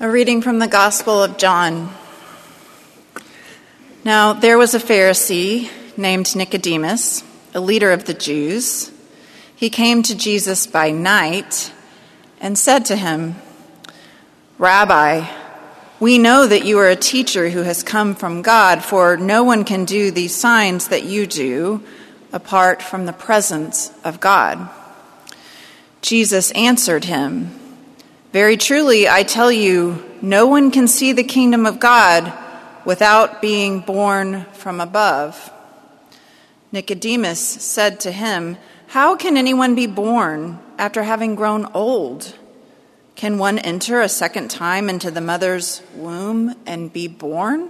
A reading from the Gospel of John. Now there was a Pharisee named Nicodemus, a leader of the Jews. He came to Jesus by night and said to him, "Rabbi, we know that you are a teacher who has come from God, for no one can do these signs that you do apart from the presence of God." Jesus answered him, "Very truly, I tell you, no one can see the kingdom of God without being born from above." Nicodemus said to him, "How can anyone be born after having grown old? Can one enter a second time into the mother's womb and be born?"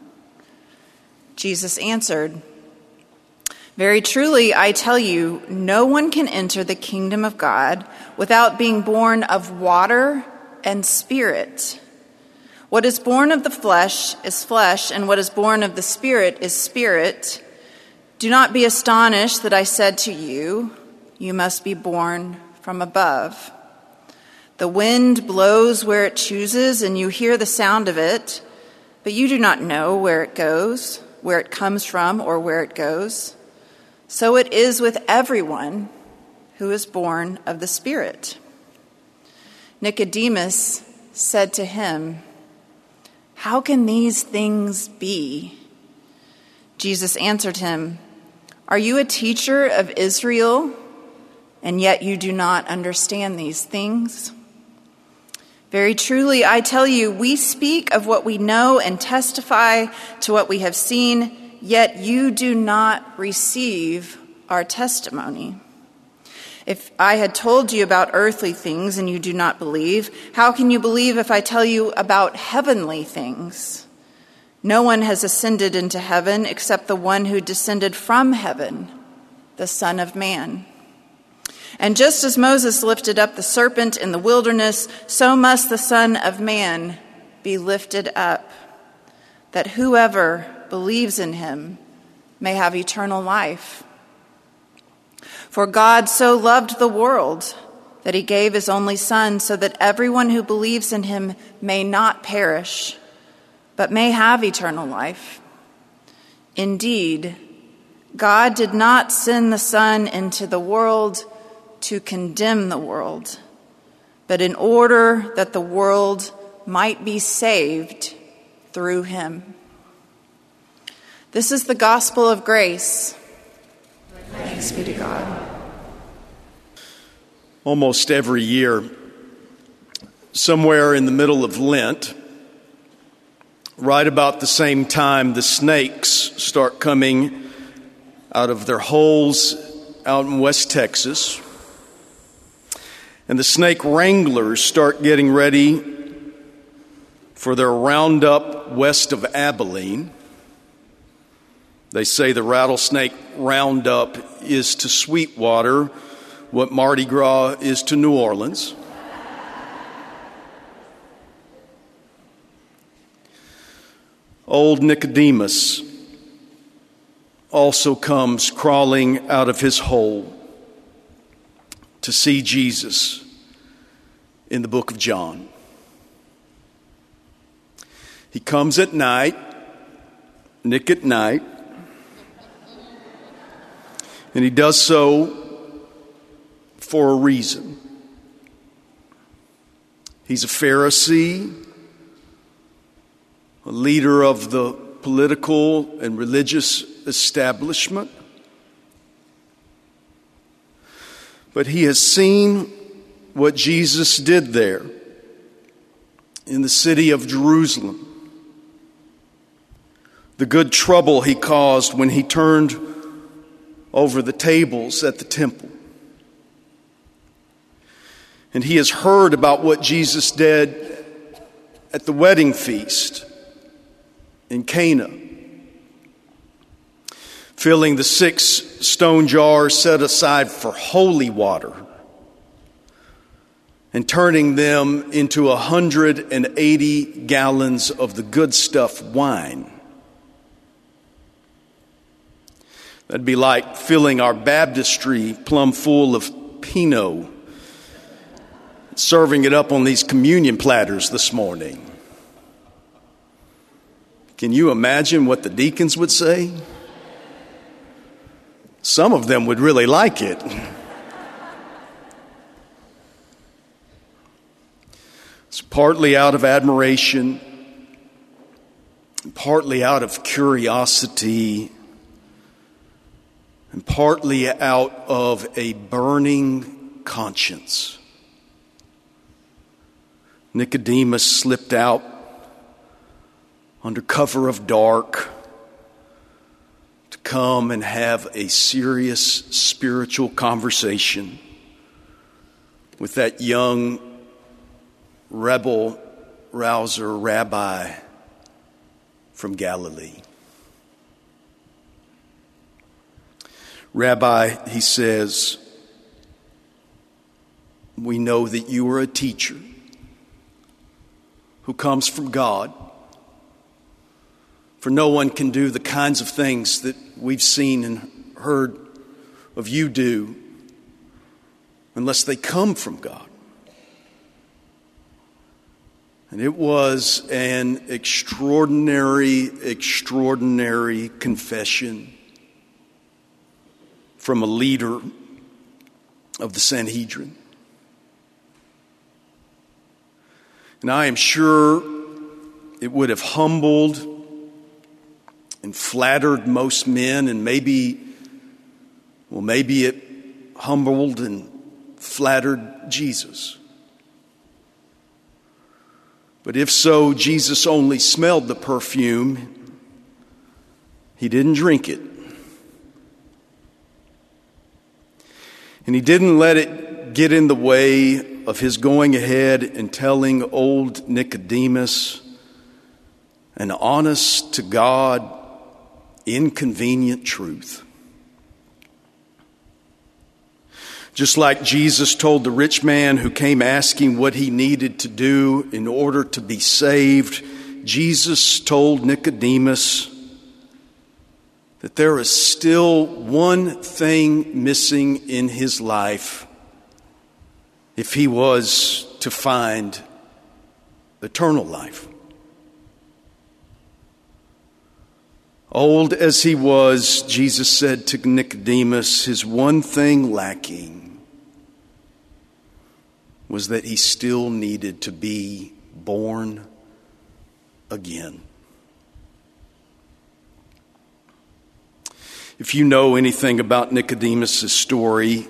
Jesus answered, "Very truly, I tell you, no one can enter the kingdom of God without being born of water and spirit. What is born of the flesh is flesh, and what is born of the spirit is spirit. Do not be astonished that I said to you, you must be born from above. The wind blows where it chooses, and you hear the sound of it, but you do not know where it goes, where it comes from, or where it goes. So it is with everyone who is born of the Spirit." Nicodemus said to him, "How can these things be?" Jesus answered him, "Are you a teacher of Israel, and yet you do not understand these things? Very truly, I tell you, we speak of what we know and testify to what we have seen, yet you do not receive our testimony. If I had told you about earthly things and you do not believe, how can you believe if I tell you about heavenly things? No one has ascended into heaven except the one who descended from heaven, the Son of Man. And just as Moses lifted up the serpent in the wilderness, so must the Son of Man be lifted up, that whoever believes in him may have eternal life. For God so loved the world that he gave his only Son, so that everyone who believes in him may not perish, but may have eternal life. Indeed, God did not send the Son into the world to condemn the world, but in order that the world might be saved through him." This is the gospel of grace. Thanks be to God. Almost every year, somewhere in the middle of Lent, right about the same time, the snakes start coming out of their holes out in West Texas. And the snake wranglers start getting ready for their roundup west of Abilene. They say the rattlesnake roundup is to Sweetwater what Mardi Gras is to New Orleans. Old Nicodemus also comes crawling out of his hole to see Jesus in the book of John. He comes at night, Nick at night, and he does so for a reason. He's a Pharisee, a leader of the political and religious establishment. But he has seen what Jesus did there in the city of Jerusalem. The good trouble he caused when he turned over the tables at the temple. And he has heard about what Jesus did at the wedding feast in Cana, filling the 6 stone jars set aside for holy water and turning them into 180 gallons of the good stuff wine. That'd be like filling our baptistry plumb full of Pinot serving it up on these communion platters this morning. Can you imagine what the deacons would say? Some of them would really like it. It's partly out of admiration, partly out of curiosity, and partly out of a burning conscience. Nicodemus slipped out under cover of dark to come and have a serious spiritual conversation with that young rebel rouser rabbi from Galilee. Rabbi, he says, we know that you are a teacher who comes from God. For no one can do the kinds of things that we've seen and heard of you do unless they come from God. And it was an extraordinary confession from a leader of the Sanhedrin. And I am sure it would have humbled and flattered most men, and maybe it humbled and flattered Jesus. But if so, Jesus only smelled the perfume. He didn't drink it. And he didn't let it get in the way of his going ahead and telling old Nicodemus an honest to God, inconvenient truth. Just like Jesus told the rich man who came asking what he needed to do in order to be saved, Jesus told Nicodemus that there is still one thing missing in his life if he was to find eternal life. Old as he was, Jesus said to Nicodemus, his one thing lacking was that he still needed to be born again. If you know anything about Nicodemus' story,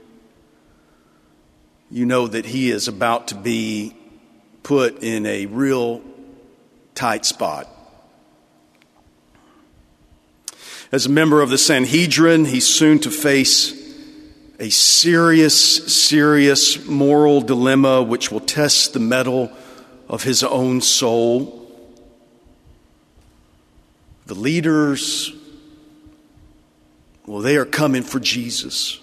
you know that he is about to be put in a real tight spot. As a member of the Sanhedrin, he's soon to face a serious moral dilemma which will test the mettle of his own soul. The leaders, well, they are coming for Jesus.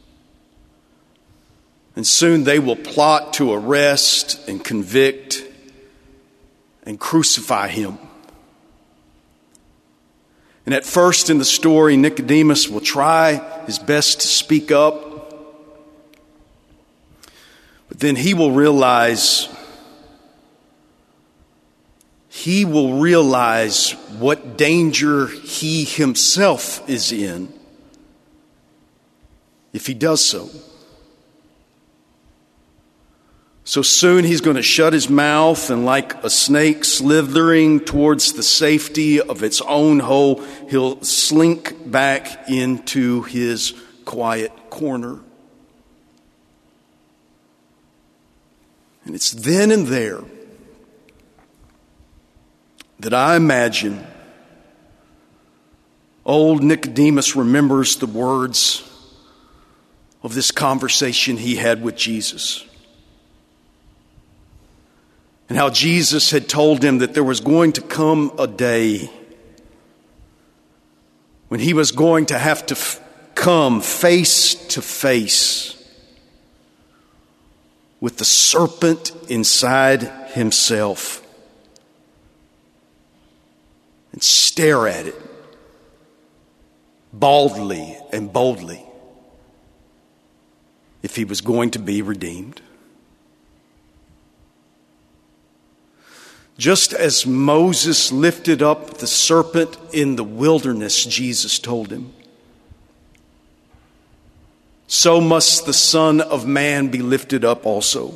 And soon they will plot to arrest and convict and crucify him. And at first in the story, Nicodemus will try his best to speak up. But then he will realize what danger he himself is in if he does so. So soon he's going to shut his mouth, and like a snake slithering towards the safety of its own hole, he'll slink back into his quiet corner. And it's then and there that I imagine old Nicodemus remembers the words of this conversation he had with Jesus. And how Jesus had told him that there was going to come a day when he was going to have to come face to face with the serpent inside himself and stare at it baldly and boldly if he was going to be redeemed. Just as Moses lifted up the serpent in the wilderness, Jesus told him, so must the Son of Man be lifted up also,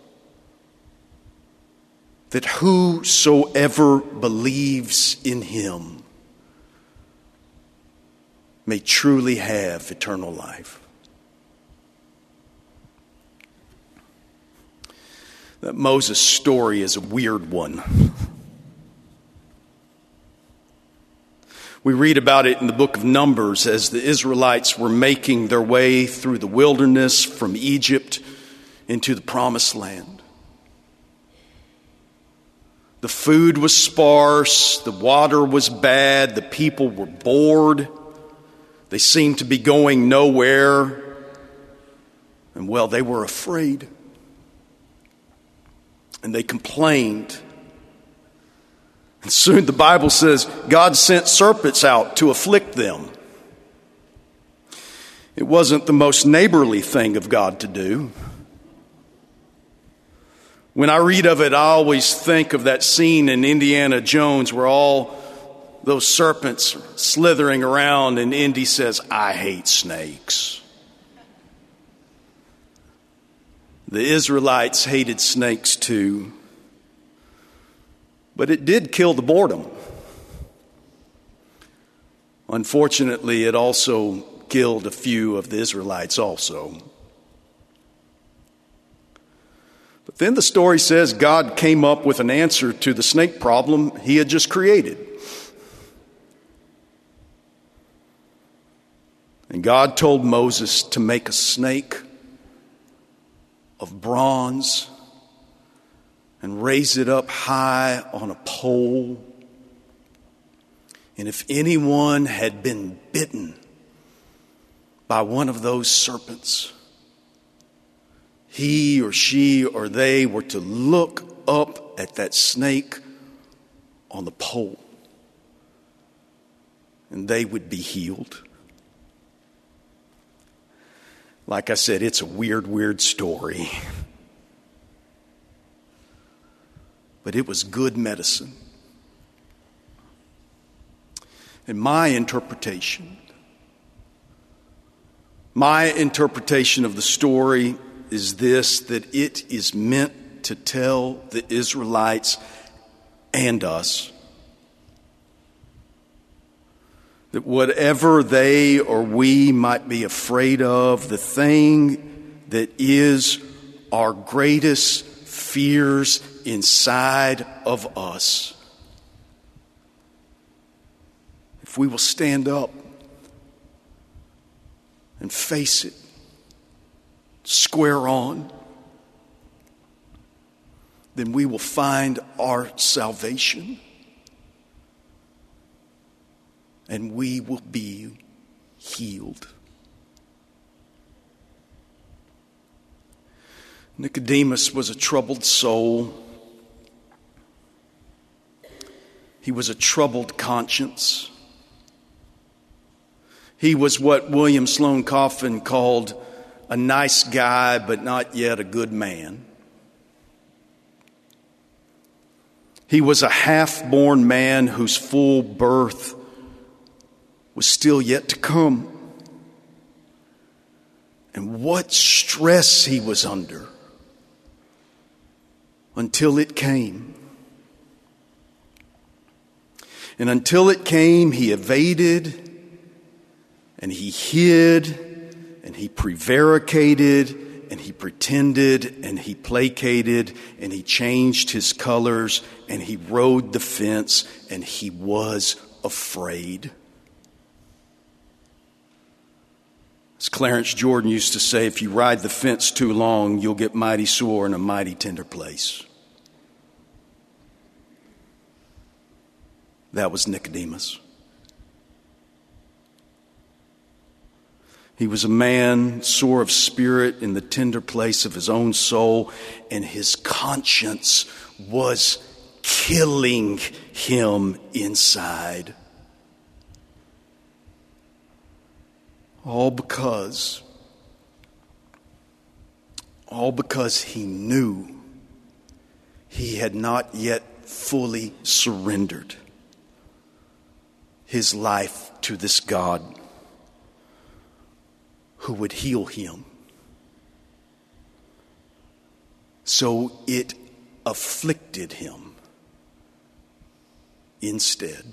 that whosoever believes in him may truly have eternal life. That Moses story is a weird one. We read about it in the book of Numbers as the Israelites were making their way through the wilderness from Egypt into the promised land. The food was sparse, the water was bad, the people were bored, they seemed to be going nowhere, and well, they were afraid. And they complained. And soon the Bible says God sent serpents out to afflict them. It wasn't the most neighborly thing of God to do. When I read of it, I always think of that scene in Indiana Jones where all those serpents are slithering around and Indy says, I hate snakes. The Israelites hated snakes too, but it did kill the boredom. Unfortunately, it also killed a few of the Israelites also. But then the story says God came up with an answer to the snake problem he had just created. And God told Moses to make a snake of bronze and raise it up high on a pole. And if anyone had been bitten by one of those serpents, he or she or they were to look up at that snake on the pole, and they would be healed. Like I said, it's a weird story. But it was good medicine. And my interpretation of the story is this, that it is meant to tell the Israelites and us that whatever they or we might be afraid of, the thing that is our greatest fears inside of us, if we will stand up and face it square on, then we will find our salvation. And we will be healed. Nicodemus was a troubled soul. He was a troubled conscience. He was what William Sloane Coffin called a nice guy, but not yet a good man. He was a half-born man whose full birth was still yet to come. And what stress he was under until it came. And until it came, he evaded and he hid and he prevaricated and he pretended and he placated and he changed his colors and he rode the fence and he was afraid. As Clarence Jordan used to say, if you ride the fence too long, you'll get mighty sore in a mighty tender place. That was Nicodemus. He was a man sore of spirit in the tender place of his own soul, and his conscience was killing him inside. All because he knew he had not yet fully surrendered his life to this God who would heal him. So it afflicted him instead.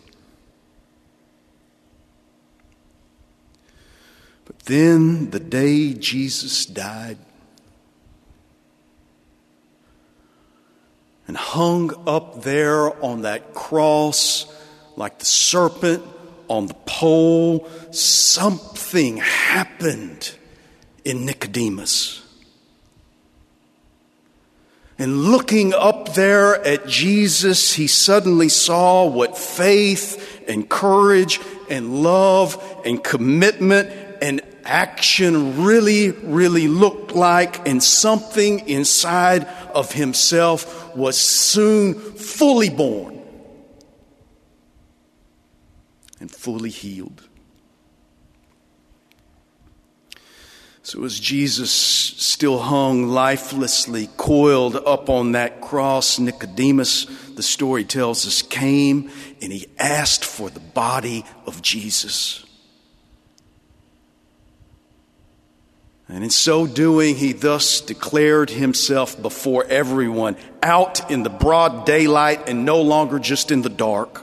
But then the day Jesus died and hung up there on that cross like the serpent on the pole, something happened in Nicodemus. And looking up there at Jesus, he suddenly saw what faith and courage and love and commitment and action really, really looked like. And something inside of himself was soon fully born and fully healed. So as Jesus still hung lifelessly, coiled up on that cross, Nicodemus, the story tells us, came and he asked for the body of Jesus. And in so doing, he thus declared himself before everyone, out in the broad daylight and no longer just in the dark,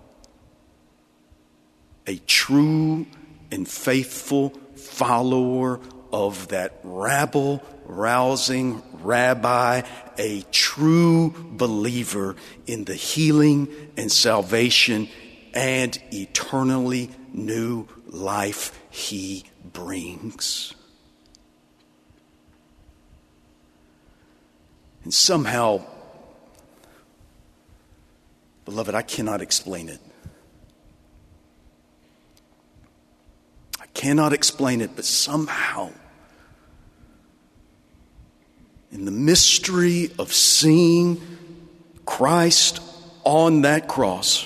a true and faithful follower of that rabble-rousing rabbi, a true believer in the healing and salvation and eternally new life he brings. And somehow, beloved, I cannot explain it. I cannot explain it, but somehow, in the mystery of seeing Christ on that cross,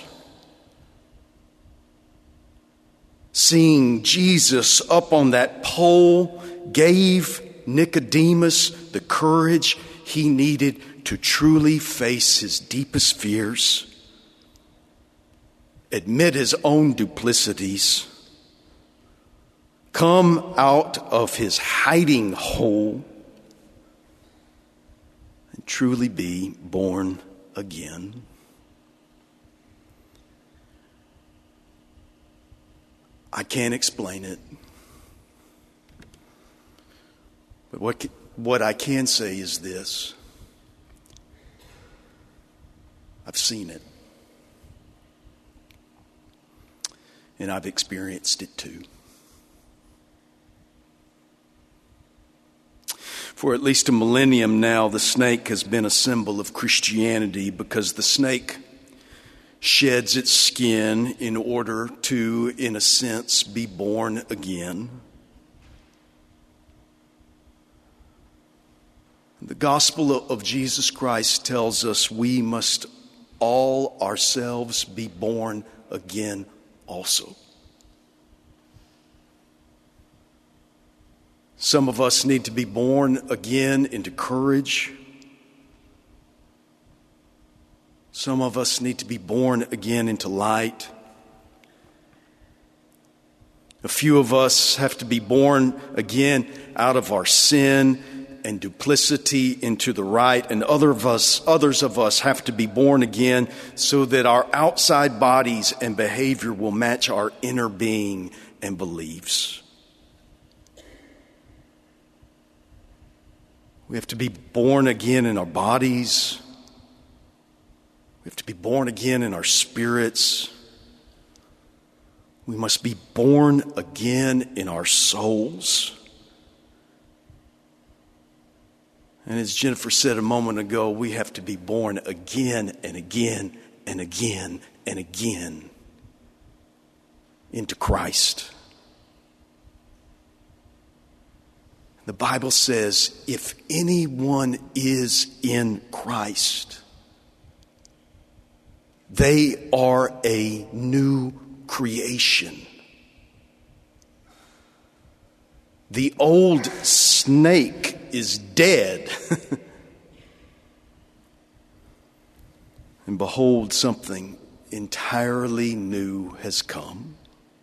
seeing Jesus up on that pole, gave Nicodemus the courage he needed to truly face his deepest fears, admit his own duplicities, come out of his hiding hole, and truly be born again. I can't explain it. But what I can say is this. I've seen it. And I've experienced it too. For at least a millennium now, the snake has been a symbol of Christianity because the snake sheds its skin in order to, in a sense, be born again. The gospel of Jesus Christ tells us we must all ourselves be born again also. Some of us need to be born again into courage. Some of us need to be born again into light. A few of us have to be born again out of our sin and duplicity into the right, and others of us have to be born again so that our outside bodies and behavior will match our inner being and beliefs. We have to be born again in our bodies. We have to be born again in our spirits. We must be born again in our souls. And as Jennifer said a moment ago, we have to be born again and again and again and again into Christ. The Bible says, if anyone is in Christ, they are a new creation. The old snake is dead. And behold, something entirely new has come.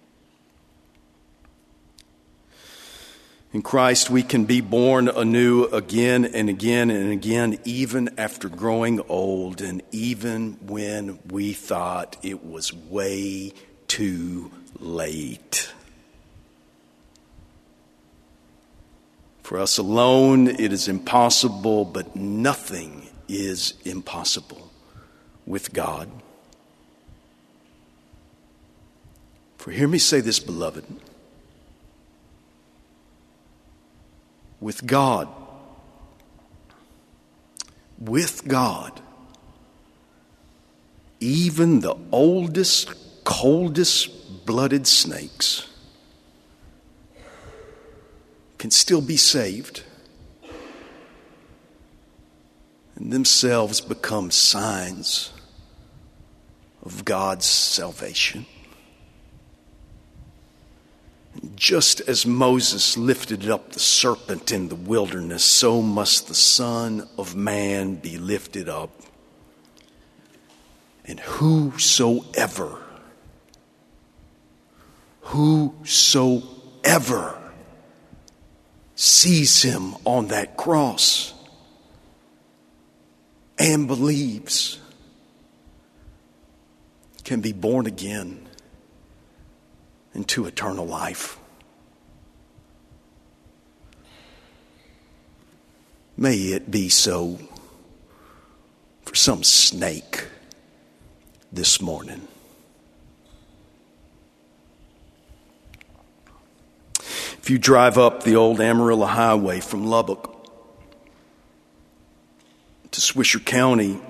In Christ, we can be born anew again and again and again, even after growing old and even when we thought it was way too late. For us alone, it is impossible, but nothing is impossible with God. For hear me say this, beloved. With God, even the oldest, coldest blooded snakes can still be saved and themselves become signs of God's salvation. Just as Moses lifted up the serpent in the wilderness, so must the Son of Man be lifted up. And whosoever sees him on that cross and believes can be born again into eternal life. May it be so for some snake this morning. If you drive up the old Amarillo Highway from Lubbock to Swisher County,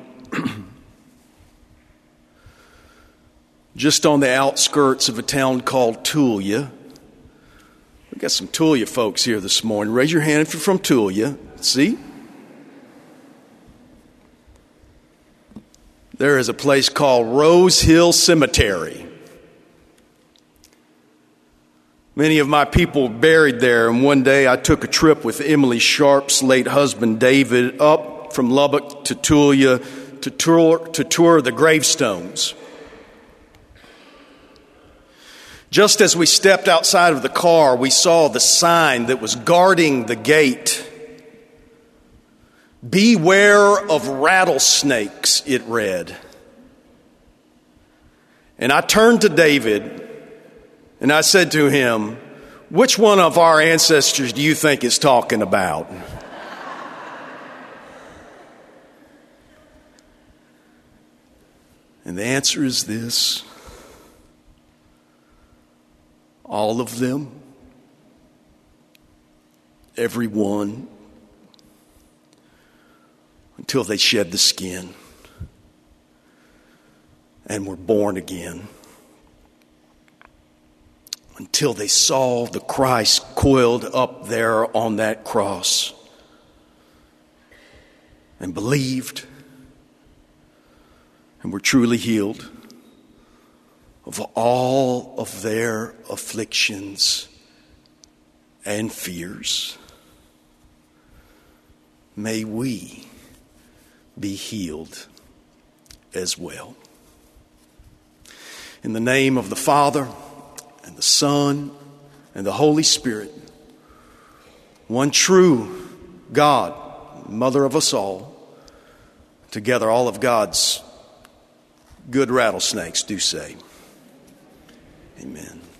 just on the outskirts of a town called Tulia. We've got some Tulia folks here this morning. Raise your hand if you're from Tulia. See? There is a place called Rose Hill Cemetery. Many of my people are buried there, and one day I took a trip with Emily Sharp's late husband David up from Lubbock to Tulia to tour the gravestones. Just as we stepped outside of the car, we saw the sign that was guarding the gate. "Beware of rattlesnakes," it read. And I turned to David and I said to him, "Which one of our ancestors do you think it's talking about?" And the answer is this: all of them, every one, until they shed the skin and were born again, until they saw the Christ coiled up there on that cross and believed and were truly healed of all of their afflictions and fears. May we be healed as well. In the name of the Father, and the Son, and the Holy Spirit, one true God, Mother of us all, together all of God's good rattlesnakes do say, amen.